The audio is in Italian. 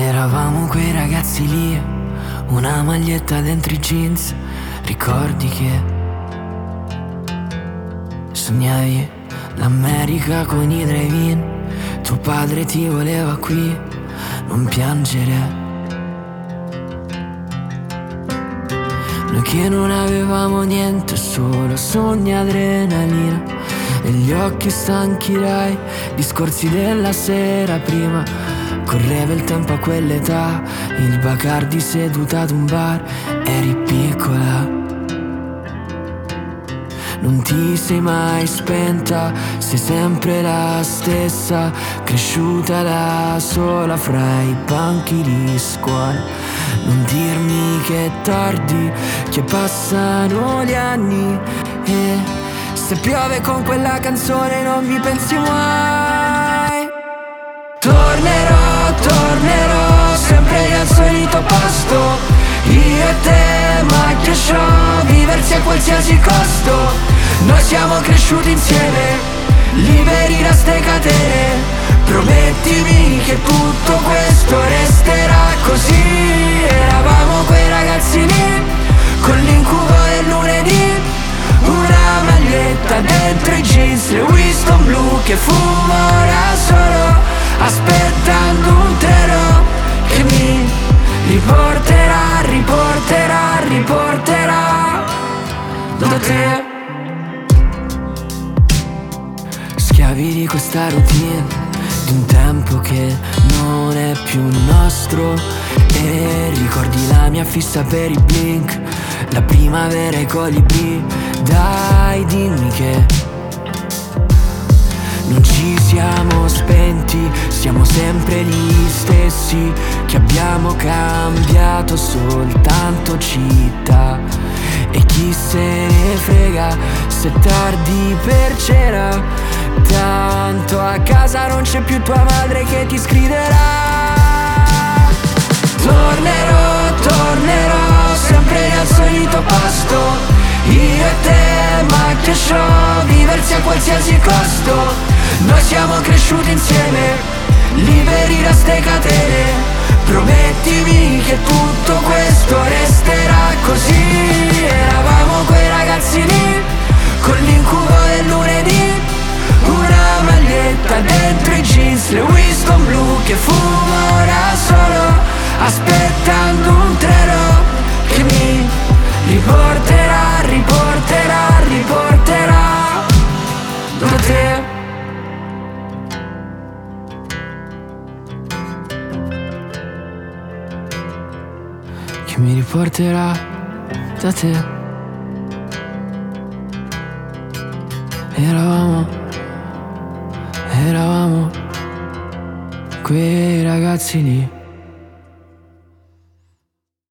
Eravamo quei ragazzi lì, una maglietta dentro i jeans. Ricordi che sognavi l'America con i drive-in. Tuo padre ti voleva qui, non piangere. Noi che non avevamo niente, solo sogni e adrenalina, e gli occhi stanchi dai discorsi della sera prima. Correva il tempo a quell'età, il Bacardi seduta ad un bar, eri piccola. Non ti sei mai spenta, sei sempre la stessa, cresciuta da sola fra i banchi di scuola. Non dirmi che è tardi, che passano gli anni, e se piove con quella canzone non mi pensi mai. Tornerò sempre al solito posto, io e te, macchia show, viversi a qualsiasi costo. Noi siamo cresciuti insieme, liberi da ste catene. Promettimi che tutto questo resterà così. Eravamo quei ragazzi lì, con l'incubo del lunedì, una maglietta dentro i jeans, le Winston blu che fumo ora solo, aspettando un treno che mi riporterà da te. Schiavi di questa routine, di un tempo che non è più nostro. E ricordi la mia fissa per i Blink, la primavera e i colibrì. Dai, dimmi che non ci siamo spenti, siamo sempre gli stessi, che abbiamo cambiato soltanto città. E chi se ne frega se tardi per cena, tanto a casa non c'è più tua madre che ti scriverà. Tornerò sempre al solito posto, io e te, macchia show, viversi a qualsiasi costo. Noi siamo cresciuti insieme, liberi da ste catene. Promettimi che tutto questo resterà così. Eravamo quei ragazzi lì, con l'incubo del lunedì, una maglietta dentro i jeans, le Winston blu che fumo ora solo, aspettando un treno che mi riporterà da te. Che mi riporterà da te. Eravamo quei ragazzi lì.